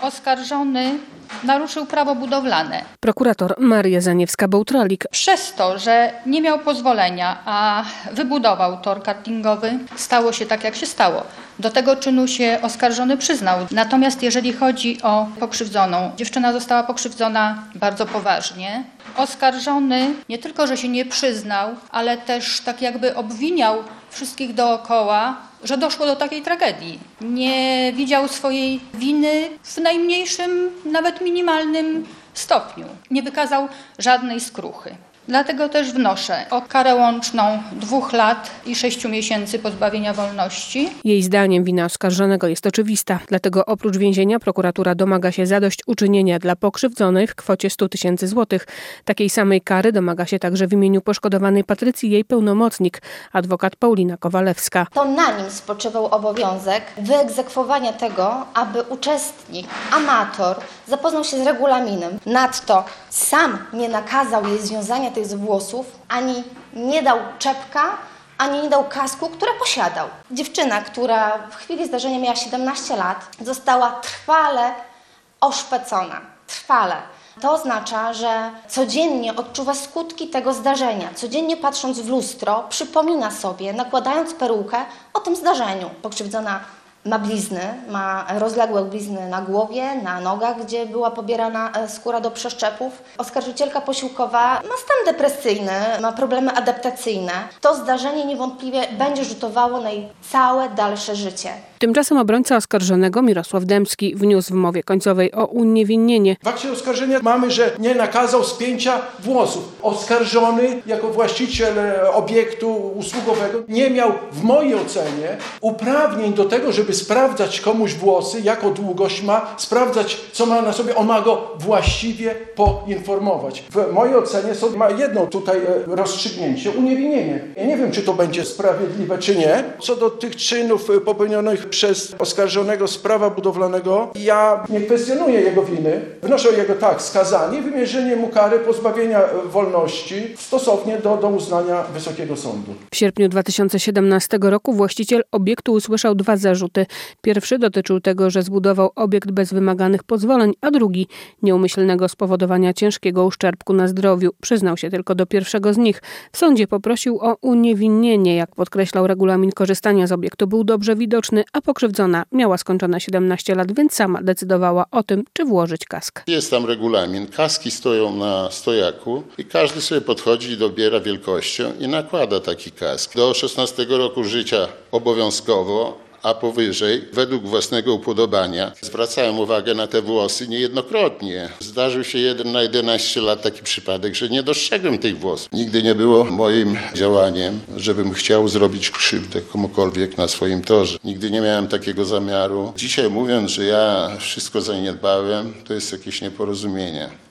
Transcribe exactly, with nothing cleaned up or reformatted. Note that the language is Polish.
oskarżony naruszył prawo budowlane. Prokurator Maria Zaniewska-Bołtralik. Przez to, że nie miał pozwolenia, a wybudował tor kartingowy, stało się tak, jak się stało. Do tego czynu się oskarżony przyznał. Natomiast jeżeli chodzi o pokrzywdzoną, dziewczyna została pokrzywdzona bardzo poważnie. Oskarżony nie tylko, że się nie przyznał, ale też tak jakby obwiniał wszystkich dookoła, że doszło do takiej tragedii. Nie widział swojej winy w najmniejszym, nawet minimalnym stopniu. Nie wykazał żadnej skruchy. Dlatego też wnoszę o karę łączną dwóch lat i sześciu miesięcy pozbawienia wolności. Jej zdaniem wina oskarżonego jest oczywista, dlatego oprócz więzienia prokuratura domaga się zadośćuczynienia dla pokrzywdzonej w kwocie stu tysięcy złotych. Takiej samej kary domaga się także w imieniu poszkodowanej Patrycji jej pełnomocnik, adwokat Paulina Kowalewska. To na nim spoczywał obowiązek wyegzekwowania tego, aby uczestnik, amator zapoznał się z regulaminem. Nadto sam nie nakazał jej związania tych z włosów, ani nie dał czepka, ani nie dał kasku, które posiadał. Dziewczyna, która w chwili zdarzenia miała siedemnaście lat, została trwale oszpecona. Trwale. To oznacza, że codziennie odczuwa skutki tego zdarzenia. Codziennie patrząc w lustro, przypomina sobie, nakładając perukę, o tym zdarzeniu. Pokrzywdzona ma blizny, ma rozległe blizny na głowie, na nogach, gdzie była pobierana skóra do przeszczepów. Oskarżycielka posiłkowa ma stan depresyjny, ma problemy adaptacyjne. To zdarzenie niewątpliwie będzie rzutowało na jej całe dalsze życie. Tymczasem obrońca oskarżonego Mirosław Dębski wniósł w mowie końcowej o uniewinnienie. W akcie oskarżenia mamy, że nie nakazał spięcia włosów. Oskarżony jako właściciel obiektu usługowego nie miał w mojej ocenie uprawnień do tego, żeby sprawdzać komuś włosy, jaką długość ma, sprawdzać co ma na sobie. On ma go właściwie poinformować. W mojej ocenie sąd ma jedno tutaj rozstrzygnięcie, uniewinnienie. Ja nie wiem, czy to będzie sprawiedliwe, czy nie. Co do tych czynów popełnionych przez oskarżonego z prawa budowlanego, ja nie kwestionuję jego winy. Wnoszę o jego tak skazanie, wymierzenie mu kary pozbawienia wolności stosownie do, do uznania Wysokiego Sądu. W sierpniu dwa tysiące siedemnastego roku właściciel obiektu usłyszał dwa zarzuty. Pierwszy dotyczył tego, że zbudował obiekt bez wymaganych pozwoleń, a drugi nieumyślnego spowodowania ciężkiego uszczerbku na zdrowiu. Przyznał się tylko do pierwszego z nich. W sądzie poprosił o uniewinnienie. Jak podkreślał regulamin, korzystania z obiektu był dobrze widoczny, a pokrzywdzona miała skończone siedemnaście lat, więc sama decydowała o tym, czy włożyć kask. Jest tam regulamin. Kaski stoją na stojaku i każdy sobie podchodzi i dobiera wielkością i nakłada taki kask. Do szesnastego roku życia obowiązkowo, a powyżej, według własnego upodobania. Zwracałem uwagę na te włosy niejednokrotnie. Zdarzył się jeden na jedenaście lat taki przypadek, że nie dostrzegłem tych włosów. Nigdy nie było moim działaniem, żebym chciał zrobić krzywdę komukolwiek na swoim torze. Nigdy nie miałem takiego zamiaru. Dzisiaj mówiąc, że ja wszystko zaniedbałem, to jest jakieś nieporozumienie.